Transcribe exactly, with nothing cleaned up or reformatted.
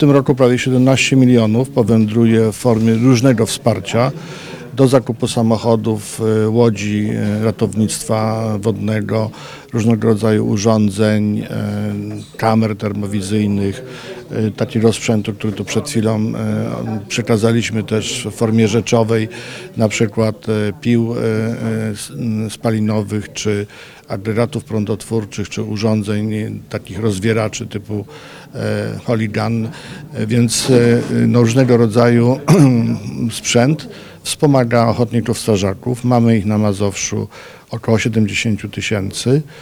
tym roku prawie siedemnaście milionów powędruje w formie różnego wsparcia do zakupu samochodów, łodzi ratownictwa wodnego, różnego rodzaju urządzeń, kamer termowizyjnych, takiego sprzętu, który tu przed chwilą przekazaliśmy też w formie rzeczowej, na przykład pił spalinowych, czy agregatów prądotwórczych, czy urządzeń takich rozwieraczy typu Holigan, więc no, różnego rodzaju sprzęt wspomaga ochotników strażaków. Mamy ich na Mazowszu około siedemdziesiąt tysięcy.